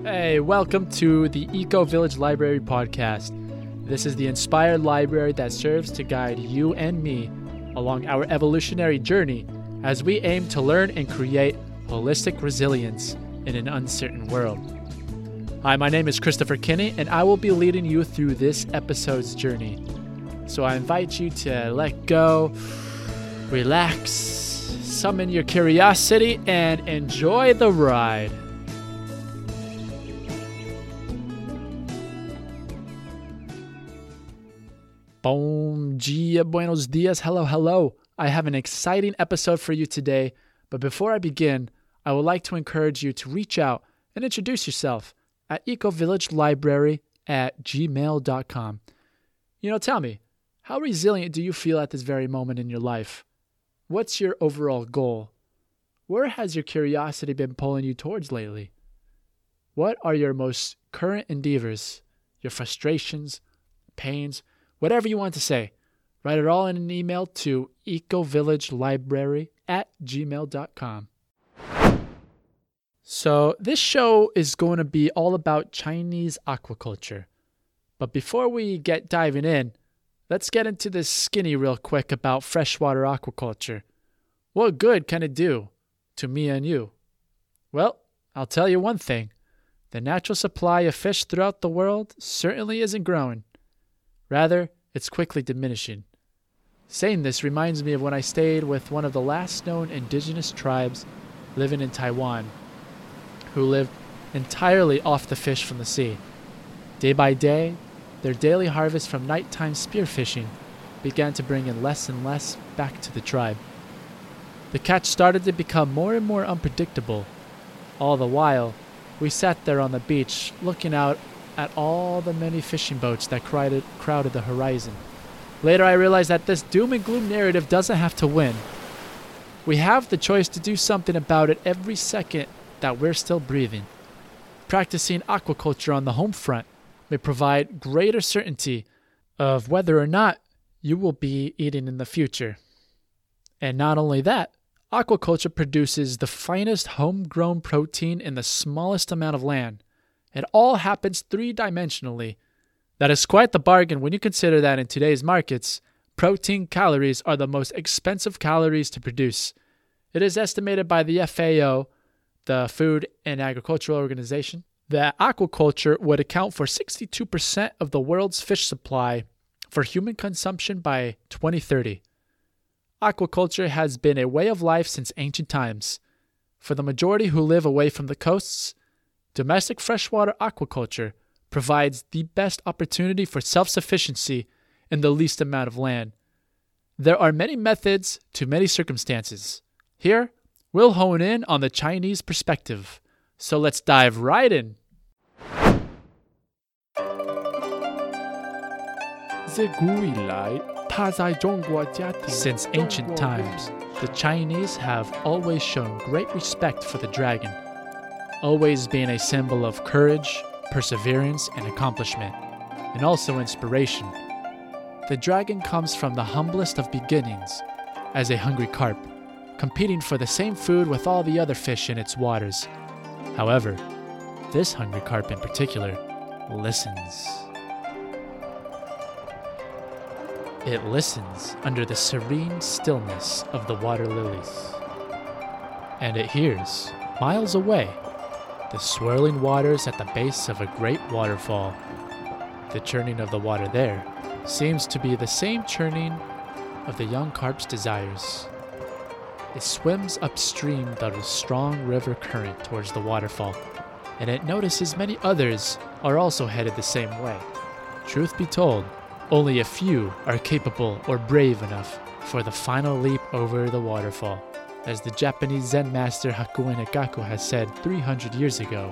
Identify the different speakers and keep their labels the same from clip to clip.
Speaker 1: Hey, welcome to the Eco Village Library podcast. This is the inspired library that serves to guide you and me along our evolutionary journey as we aim to learn and create holistic resilience in an uncertain world. Hi, my name is Christopher Kinney, and I will be leading you through this episode's journey. So I invite you to let go, relax, summon your curiosity, and enjoy the ride. Bom dia, buenos dias, hello. I have an exciting episode for you today, but before I begin, I would like to encourage you to reach out and introduce yourself at ecovillagelibrary@gmail.com. Tell me, how resilient do you feel at this very moment in your life? What's your overall goal? Where has your curiosity been pulling you towards lately? What are your most current endeavors, your frustrations, pains, whatever you want to say? Write it all in an email to ecovillagelibrary@gmail.com. So this show is going to be all about Chinese aquaculture. But before we get diving in, let's get into this skinny real quick about freshwater aquaculture. What good can it do to me and you? Well, I'll tell you one thing. The natural supply of fish throughout the world certainly isn't growing. Rather, it's quickly diminishing. Saying this reminds me of when I stayed with one of the last known indigenous tribes living in Taiwan, who lived entirely off the fish from the sea. Day by day, their daily harvest from nighttime spearfishing began to bring in less and less back to the tribe. The catch started to become more and more unpredictable. All the while, we sat there on the beach looking out at all the many fishing boats that crowded the horizon. Later I realized that this doom and gloom narrative doesn't have to win. We have the choice to do something about it every second that we're still breathing. Practicing aquaculture on the home front may provide greater certainty of whether or not you will be eating in the future. And not only that, aquaculture produces the finest homegrown protein in the smallest amount of land. It all happens three-dimensionally. That is quite the bargain when you consider that in today's markets, protein calories are the most expensive calories to produce. It is estimated by the FAO, the Food and Agricultural Organization, that aquaculture would account for 62% of the world's fish supply for human consumption by 2030. Aquaculture has been a way of life since ancient times. For the majority who live away from the coasts, domestic freshwater aquaculture provides the best opportunity for self-sufficiency in the least amount of land. There are many methods to many circumstances. Here, we'll hone in on the Chinese perspective. So let's dive right in. Since ancient times, the Chinese have always shown great respect for the dragon, always being a symbol of courage, perseverance, and accomplishment, and also inspiration. The dragon comes from the humblest of beginnings, as a hungry carp, competing for the same food with all the other fish in its waters. However, this hungry carp in particular listens. It listens under the serene stillness of the water lilies. And it hears, miles away, the swirling waters at the base of a great waterfall. The churning of the water there seems to be the same churning of the young carp's desires. It swims upstream the strong river current towards the waterfall, and it notices many others are also headed the same way. Truth be told, only a few are capable or brave enough for the final leap over the waterfall. As the Japanese Zen master Hakuin Ekaku has said 300 years ago,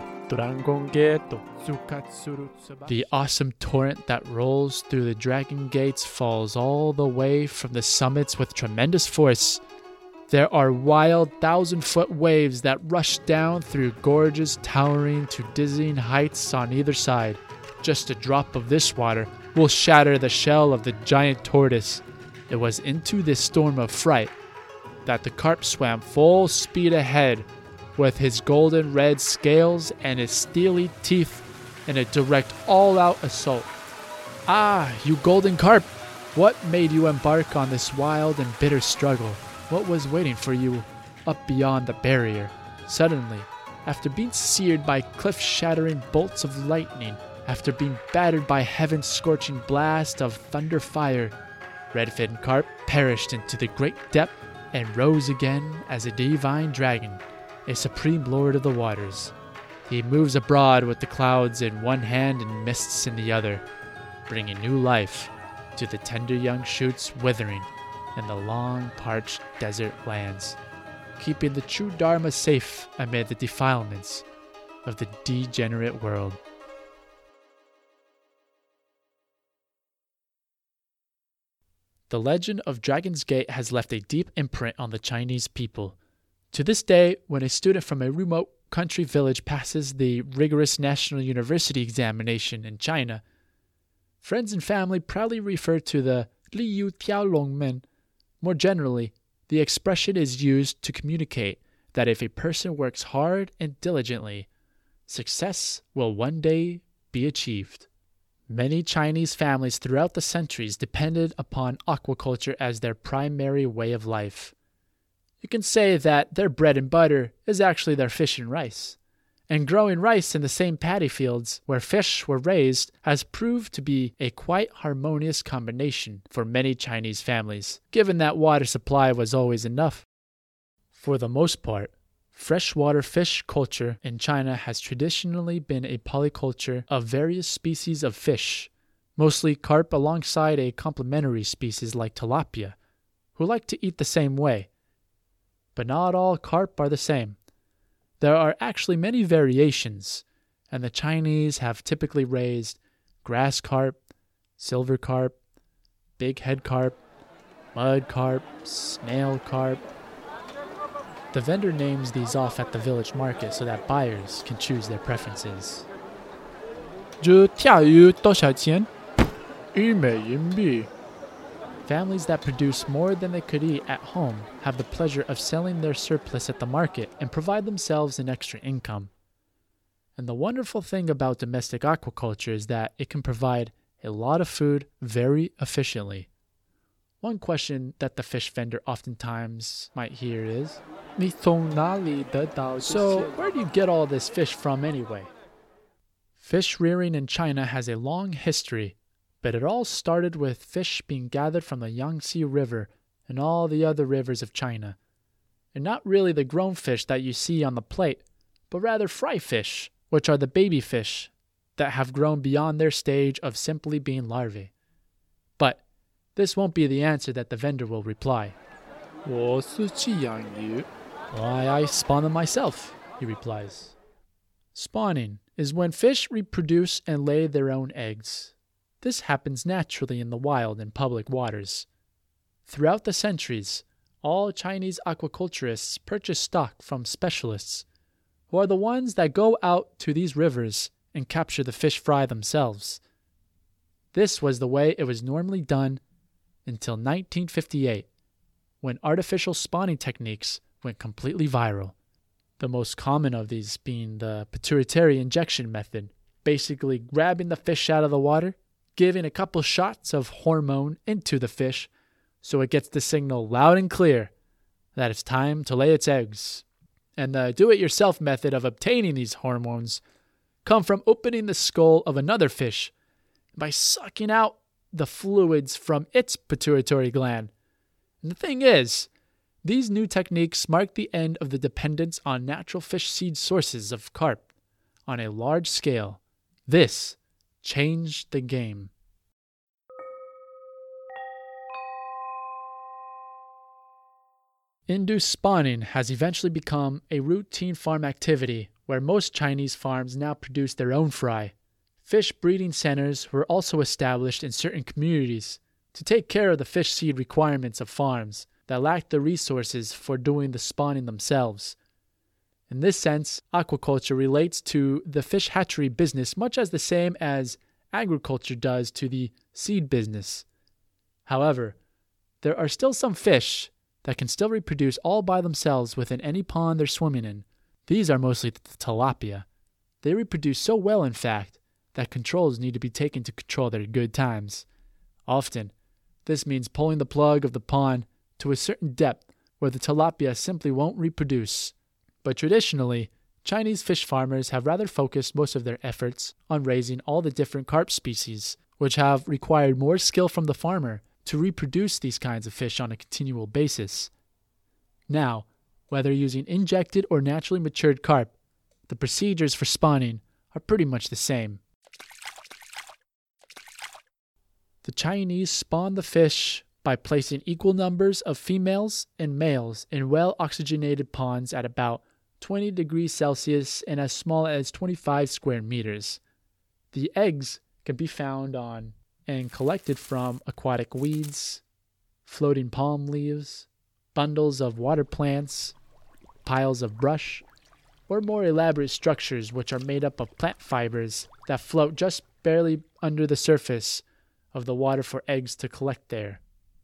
Speaker 1: the awesome torrent that rolls through the Dragon Gates falls all the way from the summits with tremendous force. There are wild 1,000-foot waves that rush down through gorges towering to dizzying heights on either side. Just a drop of this water will shatter the shell of the giant tortoise. It was into this storm of fright that the carp swam full speed ahead with his golden red scales and his steely teeth in a direct all-out assault. Ah, you golden carp! What made you embark on this wild and bitter struggle? What was waiting for you up beyond the barrier? Suddenly, after being seared by cliff-shattering bolts of lightning, after being battered by heaven's scorching blast of thunder fire, Redfin Carp perished into the great depth and rose again as a divine dragon, a supreme lord of the waters. He moves abroad with the clouds in one hand and mists in the other, bringing new life to the tender young shoots withering in the long parched desert lands, keeping the true Dharma safe amid the defilements of the degenerate world. The legend of Dragon's Gate has left a deep imprint on the Chinese people. To this day, when a student from a remote country village passes the rigorous national university examination in China, friends and family proudly refer to the Li Yu Tiao Long Men. More generally, the expression is used to communicate that if a person works hard and diligently, success will one day be achieved. Many Chinese families throughout the centuries depended upon aquaculture as their primary way of life. You can say that their bread and butter is actually their fish and rice. And growing rice in the same paddy fields where fish were raised has proved to be a quite harmonious combination for many Chinese families, given that water supply was always enough. For the most part, freshwater fish culture in China has traditionally been a polyculture of various species of fish, mostly carp alongside a complementary species like tilapia, who like to eat the same way. But not all carp are the same. There are actually many variations, and the Chinese have typically raised grass carp, silver carp, big head carp, mud carp, snail carp. The vendor names these off at the village market so that buyers can choose their preferences. 这条鱼多少钱? 1美银币. Families that produce more than they could eat at home have the pleasure of selling their surplus at the market and provide themselves an extra income. And the wonderful thing about domestic aquaculture is that it can provide a lot of food very efficiently. One question that the fish vendor oftentimes might hear is, 你从哪里得到这些? So, where do you get all this fish from anyway? Fish rearing in China has a long history, but it all started with fish being gathered from the Yangtze River and all the other rivers of China. And not really the grown fish that you see on the plate, but rather fry fish, which are the baby fish that have grown beyond their stage of simply being larvae. But this won't be the answer that the vendor will reply. 我是去养鱼. Why, I spawn them myself, he replies. Spawning is when fish reproduce and lay their own eggs. This happens naturally in the wild and public waters. Throughout the centuries, all Chinese aquaculturists purchase stock from specialists, who are the ones that go out to these rivers and capture the fish fry themselves. This was the way it was normally done until 1958, when artificial spawning techniques went completely viral. The most common of these being the pituitary injection method, basically grabbing the fish out of the water, giving a couple shots of hormone into the fish so it gets the signal loud and clear that it's time to lay its eggs. And the do-it-yourself method of obtaining these hormones come from opening the skull of another fish by sucking out the fluids from its pituitary gland. And the thing is, these new techniques mark the end of the dependence on natural fish seed sources of carp on a large scale. This changed the game. Induced spawning has eventually become a routine farm activity where most Chinese farms now produce their own fry. Fish breeding centers were also established in certain communities to take care of the fish seed requirements of farms that lacked the resources for doing the spawning themselves. In this sense, aquaculture relates to the fish hatchery business much as the same as agriculture does to the seed business. However, there are still some fish that can still reproduce all by themselves within any pond they're swimming in, These are mostly the tilapia. They reproduce so well, in fact, that controls need to be taken to control their good times. Often, this means pulling the plug of the pond to a certain depth where the tilapia simply won't reproduce. But traditionally, Chinese fish farmers have rather focused most of their efforts on raising all the different carp species, which have required more skill from the farmer to reproduce these kinds of fish on a continual basis. Now, whether using injected or naturally matured carp, the procedures for spawning are pretty much the same. The Chinese spawn the fish by placing equal numbers of females and males in well-oxygenated ponds at about 20 degrees Celsius and as small as 25 square meters. The eggs can be found on and collected from aquatic weeds, floating palm leaves, bundles of water plants, piles of brush, or more elaborate structures which are made up of plant fibers that float just barely under the surface of the water for eggs to collect there.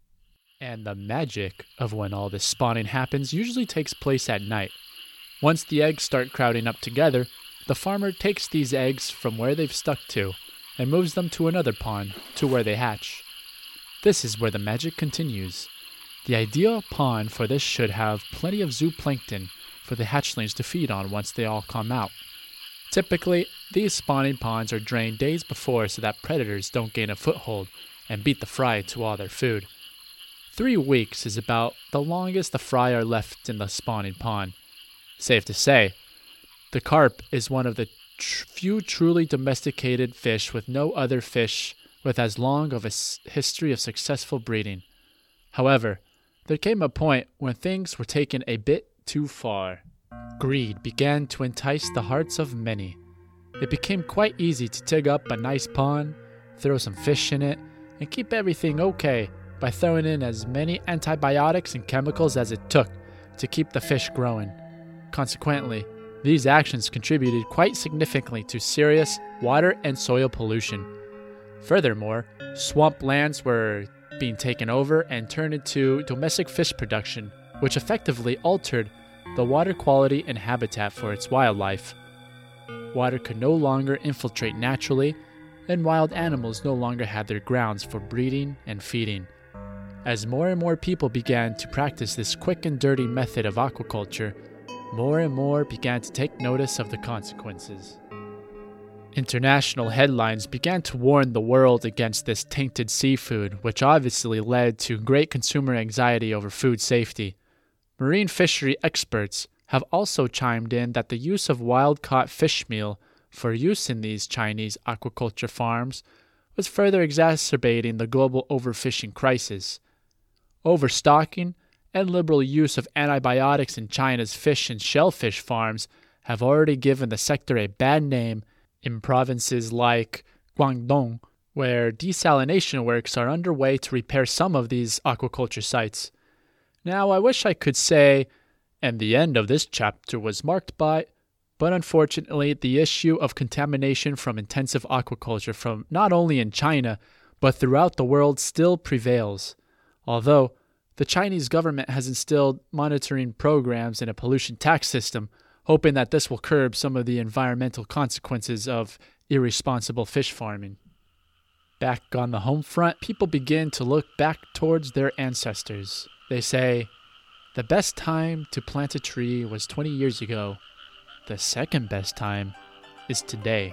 Speaker 1: And the magic of when all this spawning happens usually takes place at night. Once the eggs start crowding up together, the farmer takes these eggs from where they've stuck to and moves them to another pond to where they hatch. This is where the magic continues. The ideal pond for this should have plenty of zooplankton for the hatchlings to feed on once they all come out. Typically, these spawning ponds are drained days before so that predators don't gain a foothold and beat the fry to all their food. 3 weeks is about the longest the fry are left in the spawning pond. Safe to say, the carp is one of the few truly domesticated fish with no other fish with as long of a history of successful breeding. However, there came a point when things were taken a bit too far. Greed began to entice the hearts of many. It became quite easy to dig up a nice pond, throw some fish in it, and keep everything okay by throwing in as many antibiotics and chemicals as it took to keep the fish growing. Consequently, these actions contributed quite significantly to serious water and soil pollution. Furthermore, swamp lands were being taken over and turned into domestic fish production, which effectively altered the water quality and habitat for its wildlife. Water could no longer infiltrate naturally, and wild animals no longer had their grounds for breeding and feeding. As more and more people began to practice this quick and dirty method of aquaculture, more and more began to take notice of the consequences. International headlines began to warn the world against this tainted seafood, which obviously led to great consumer anxiety over food safety. Marine fishery experts have also chimed in that the use of wild-caught fish meal for use in these Chinese aquaculture farms was further exacerbating the global overfishing crisis. Overstocking and liberal use of antibiotics in China's fish and shellfish farms have already given the sector a bad name in provinces like Guangdong, where desalination works are underway to repair some of these aquaculture sites. Now, I wish I could say, and the end of this chapter was marked by, but unfortunately, the issue of contamination from intensive aquaculture from not only in China, but throughout the world still prevails. Although, the Chinese government has instilled monitoring programs and a pollution tax system, hoping that this will curb some of the environmental consequences of irresponsible fish farming. Back on the home front, people begin to look back towards their ancestors. They say, the best time to plant a tree was 20 years ago. The second best time is today.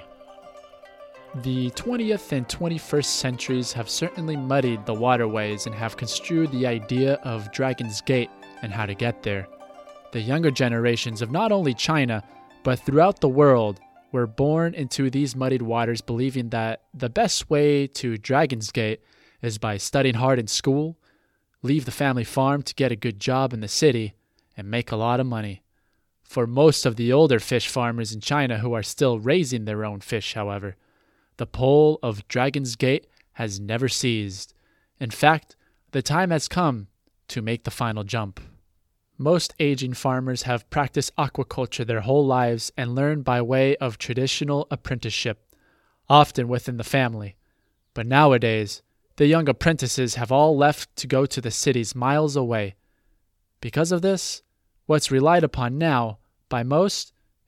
Speaker 1: The 20th and 21st centuries have certainly muddied the waterways and have construed the idea of Dragon's Gate and how to get there. The younger generations of not only China, but throughout the world, were born into these muddied waters believing that the best way to Dragon's Gate is by studying hard in school, leave the family farm to get a good job in the city, and make a lot of money. For most of the older fish farmers in China who are still raising their own fish, however, the pull of Dragon's Gate has never ceased. In fact, the time has come to make the final jump. Most aging farmers have practiced aquaculture their whole lives and learned by way of traditional apprenticeship, often within the family. But nowadays, the young apprentices have all left to go to the cities miles away. Because of this, what's relied upon now by most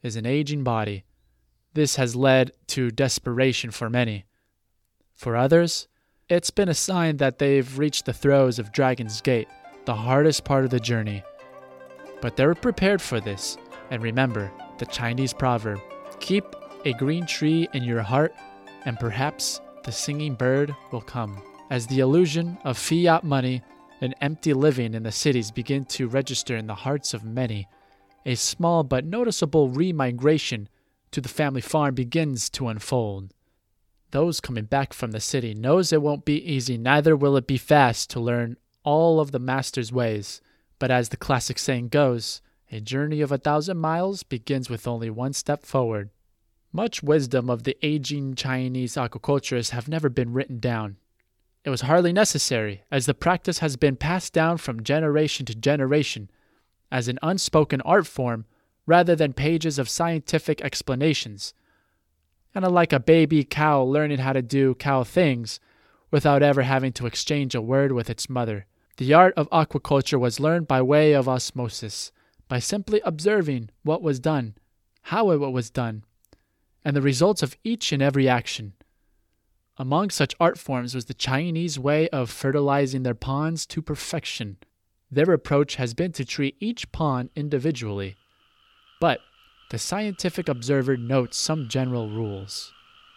Speaker 1: is an aging body. This has led to desperation for many. For others, it's been a sign that they've reached the throes of Dragon's Gate, the hardest part of the journey. But they were prepared for this, and remember the Chinese proverb, keep a green tree in your heart, and perhaps the singing bird will come. As the illusion of fiat money and empty living in the cities begin to register in the hearts of many, a small but noticeable re-migration to the family farm begins to unfold. Those coming back from the city knows it won't be easy, neither will it be fast to learn all of the master's ways. But as the classic saying goes, a journey of 1,000 miles begins with only one step forward. Much wisdom of the aging Chinese aquaculturists have never been written down. It was hardly necessary, as the practice has been passed down from generation to generation as an unspoken art form rather than pages of scientific explanations. Kind of like a baby cow learning how to do cow things without ever having to exchange a word with its mother. The art of aquaculture was learned by way of osmosis, by simply observing what was done, how it was done, and the results of each and every action. Among such art forms was the Chinese way of fertilizing their ponds to perfection. Their approach has been to treat each pond individually, but the scientific observer notes some general rules.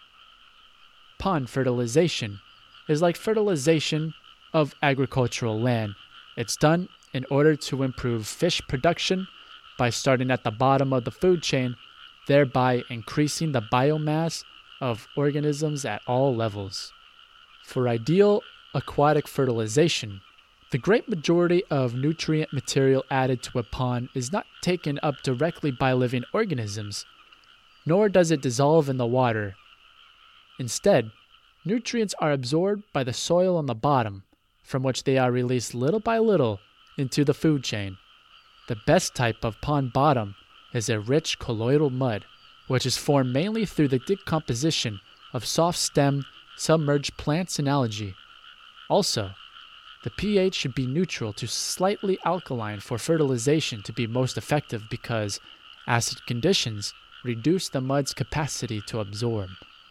Speaker 1: Pond fertilization is like fertilization of agricultural land. It's done in order to improve fish production by starting at the bottom of the food chain, thereby increasing the biomass of organisms at all levels. For ideal aquatic fertilization, the great majority of nutrient material added to a pond is not taken up directly by living organisms, nor does it dissolve in the water. Instead, nutrients are absorbed by the soil on the bottom, from which they are released little by little into the food chain. The best type of pond bottom is a rich colloidal mud, which is formed mainly through the decomposition of soft-stemmed, submerged plants and algae. Also, the pH should be neutral to slightly alkaline for fertilization to be most effective because acid conditions reduce the mud's capacity to absorb.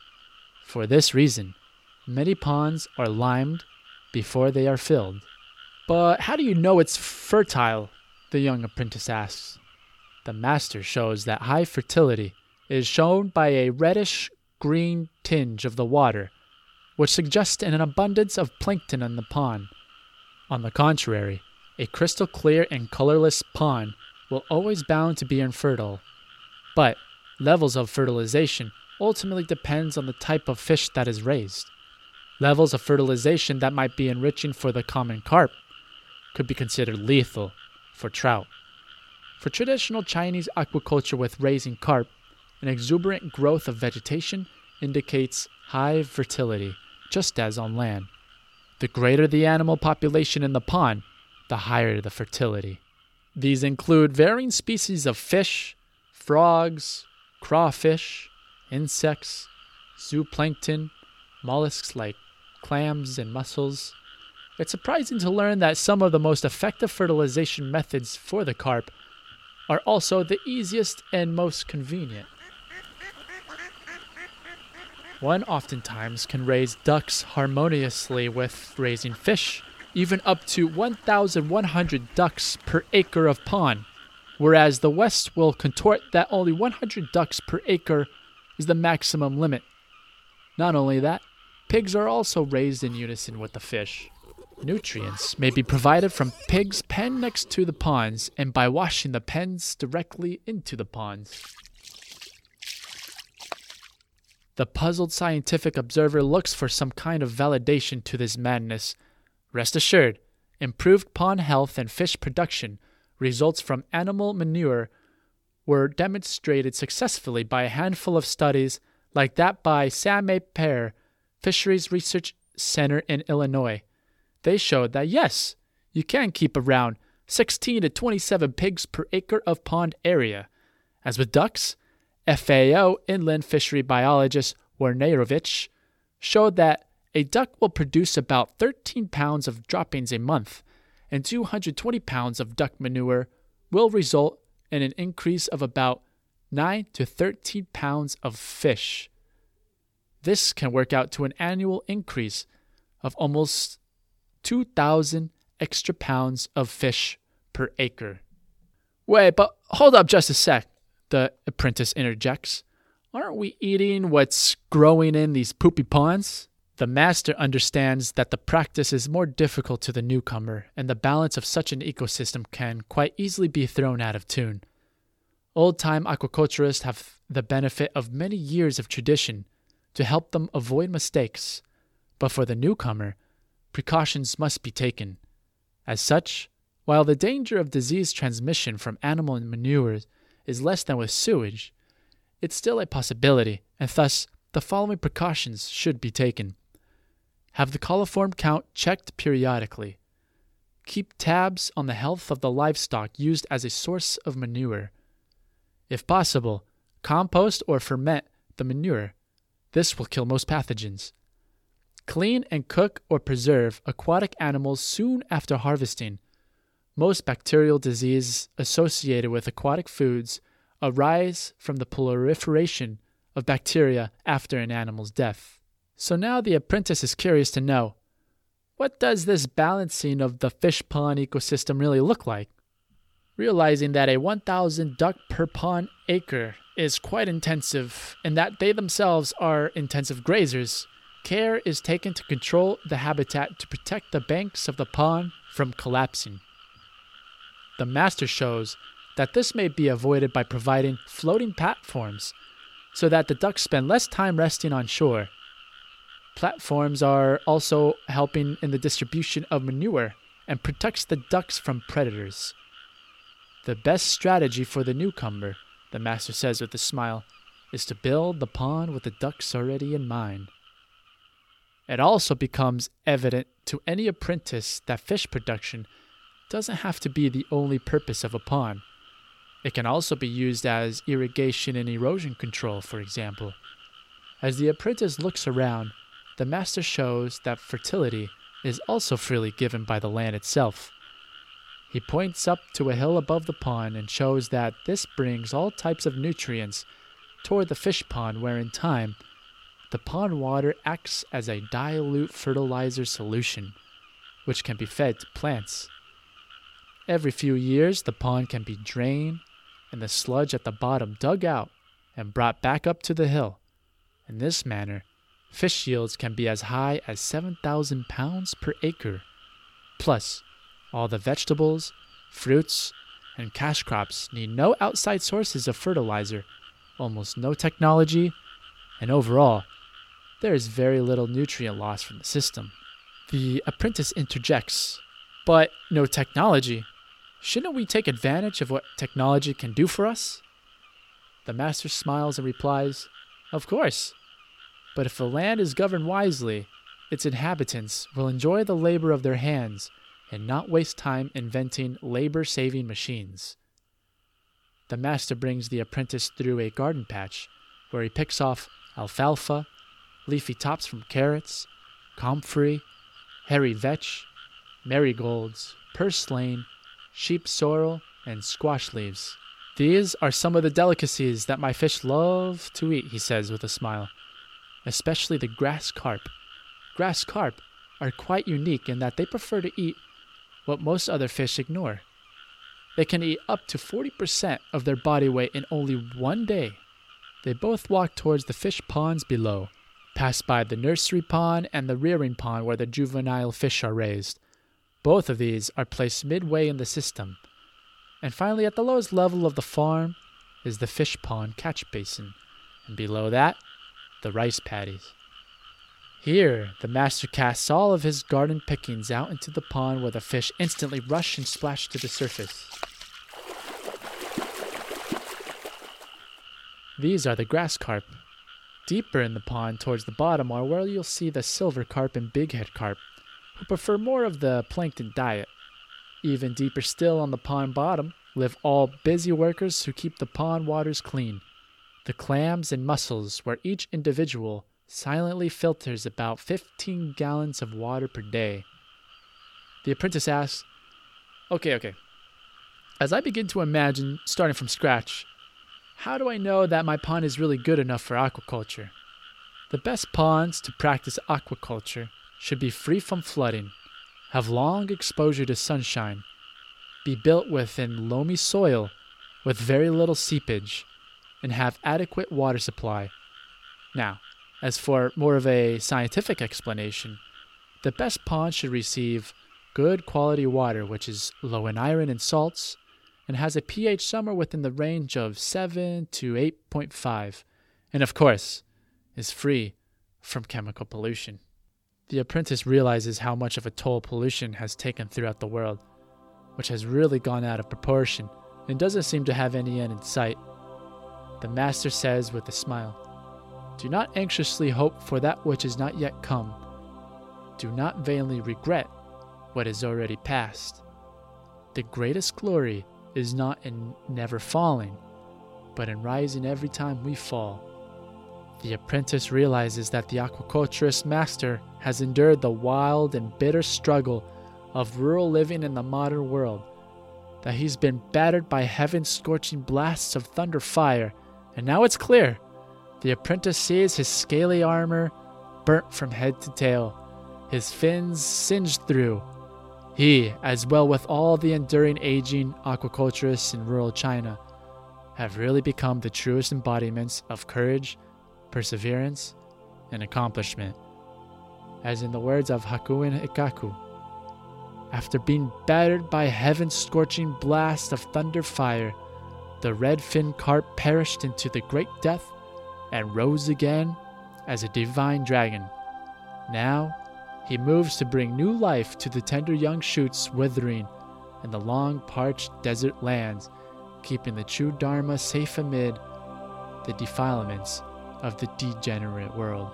Speaker 1: For this reason, many ponds are limed before they are filled. But how do you know it's fertile? The young apprentice asks. The master shows that high fertility is shown by a reddish-green tinge of the water, which suggests an abundance of plankton in the pond. On the contrary, a crystal clear and colorless pond will always bound to be infertile. But levels of fertilization ultimately depends on the type of fish that is raised. Levels of fertilization that might be enriching for the common carp could be considered lethal for trout. For traditional Chinese aquaculture with raising carp, an exuberant growth of vegetation indicates high fertility, just as on land. The greater the animal population in the pond, the higher the fertility. These include varying species of fish, frogs, crawfish, insects, zooplankton, mollusks like clams and mussels. It's surprising to learn that some of the most effective fertilization methods for the carp are also the easiest and most convenient. One oftentimes can raise ducks harmoniously with raising fish, even up to 1,100 ducks per acre of pond, whereas the West will contort that only 100 ducks per acre is the maximum limit. Not only that, pigs are also raised in unison with the fish. Nutrients may be provided from pigs penned next to the ponds and by washing the pens directly into the ponds. The puzzled scientific observer looks for some kind of validation to this madness. Rest assured, improved pond health and fish production results from animal manure were demonstrated successfully by a handful of studies like that by Sameh Pear Fisheries Research Center in Illinois. They showed that yes, you can keep around 16 to 27 pigs per acre of pond area. As with ducks, FAO inland fishery biologist Wernerovich showed that a duck will produce about 13 pounds of droppings a month, and 220 pounds of duck manure will result in an increase of about 9 to 13 pounds of fish. This can work out to an annual increase of almost 2,000 extra pounds of fish per acre. Wait, but hold up just a sec, the apprentice interjects. Aren't we eating what's growing in these poopy ponds? The master understands that the practice is more difficult to the newcomer, and the balance of such an ecosystem can quite easily be thrown out of tune. Old-time aquaculturists have the benefit of many years of tradition to help them avoid mistakes, but for the newcomer, precautions must be taken. As such, while the danger of disease transmission from animal manure is less than with sewage, it's still a possibility, and thus the following precautions should be taken. Have the coliform count checked periodically. Keep tabs on the health of the livestock used as a source of manure. If possible, compost or ferment the manure. This will kill most pathogens. Clean and cook or preserve aquatic animals soon after harvesting. Most bacterial diseases associated with aquatic foods arise from the proliferation of bacteria after an animal's death. So now the apprentice is curious to know, what does this balancing of the fish pond ecosystem really look like? Realizing that a 1,000 duck per pond acre is quite intensive and that they themselves are intensive grazers, care is taken to control the habitat to protect the banks of the pond from collapsing. The master shows that this may be avoided by providing floating platforms so that the ducks spend less time resting on shore. Platforms are also helping in the distribution of manure and protects the ducks from predators. The best strategy for the newcomer, the master says with a smile, is to build the pond with the ducks already in mind. It also becomes evident to any apprentice that fish production doesn't have to be the only purpose of a pond. It can also be used as irrigation and erosion control, for example. As the apprentice looks around, the master shows that fertility is also freely given by the land itself. He points up to a hill above the pond and shows that this brings all types of nutrients toward the fish pond, where in time, the pond water acts as a dilute fertilizer solution, which can be fed to plants. Every few years, the pond can be drained and the sludge at the bottom dug out and brought back up to the hill. In this manner, fish yields can be as high as 7,000 pounds per acre. Plus, all the vegetables, fruits, and cash crops need no outside sources of fertilizer, almost no technology, and overall, there is very little nutrient loss from the system. The apprentice interjects, but no technology. Shouldn't we take advantage of what technology can do for us? The master smiles and replies, of course. But if the land is governed wisely, its inhabitants will enjoy the labor of their hands and not waste time inventing labor-saving machines. The master brings the apprentice through a garden patch where he picks off alfalfa, leafy tops from carrots, comfrey, hairy vetch, marigolds, purslane, sheep sorrel, and squash leaves. These are some of the delicacies that my fish love to eat, he says with a smile, especially the grass carp. Grass carp are quite unique in that they prefer to eat what most other fish ignore. They can eat up to 40% of their body weight in only one day. They both walk towards the fish ponds below, pass by the nursery pond and the rearing pond where the juvenile fish are raised. Both of these are placed midway in the system. And finally, at the lowest level of the farm is the fish pond catch basin, and below that, the rice paddies. Here, the master casts all of his garden pickings out into the pond where the fish instantly rush and splash to the surface. These are the grass carp. Deeper in the pond towards the bottom are where you'll see the silver carp and bighead carp, who prefer more of the plankton diet. Even deeper still on the pond bottom live all busy workers who keep the pond waters clean. The clams and mussels, where each individual silently filters about 15 gallons of water per day. The apprentice asks, Okay. As I begin to imagine starting from scratch, How do I know that my pond is really good enough for aquaculture? The best ponds to practice aquaculture should be free from flooding, have long exposure to sunshine, be built within loamy soil with very little seepage, and have adequate water supply. Now, as for more of a scientific explanation, the best pond should receive good quality water which is low in iron and salts and has a pH somewhere within the range of 7 to 8.5, and of course, is free from chemical pollution. The apprentice realizes how much of a toll pollution has taken throughout the world, which has really gone out of proportion and doesn't seem to have any end in sight. The master says with a smile, "Do not anxiously hope for that which is not yet come. Do not vainly regret what is already past. The greatest glory is not in never falling, but in rising every time we fall." The apprentice realizes that the aquaculturist master has endured the wild and bitter struggle of rural living in the modern world, that he's been battered by heaven's scorching blasts of thunder fire, and now it's clear. The apprentice sees his scaly armor burnt from head to tail, his fins singed through. He, as well with all the enduring aging aquaculturists in rural China, have really become the truest embodiments of courage, perseverance, and accomplishment. As in the words of Hakuin Ikaku, "After being battered by heaven's scorching blast of thunder fire, the red-finned carp perished into the great death and rose again as a divine dragon. Now he moves to bring new life to the tender young shoots withering in the long parched desert lands, keeping the true Dharma safe amid the defilements of the degenerate world."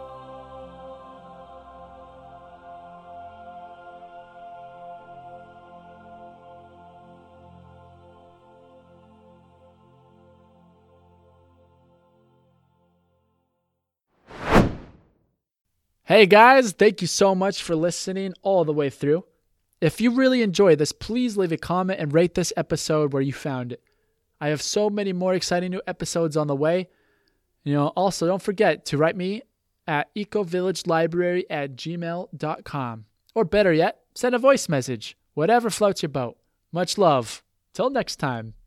Speaker 1: Hey guys, thank you so much for listening all the way through. If you really enjoyed this, please leave a comment and rate this episode where you found it. I have so many more exciting new episodes on the way. Also don't forget to write me at ecovillagelibrary@gmail.com. Or better yet, send a voice message. Whatever floats your boat. Much love. Till next time.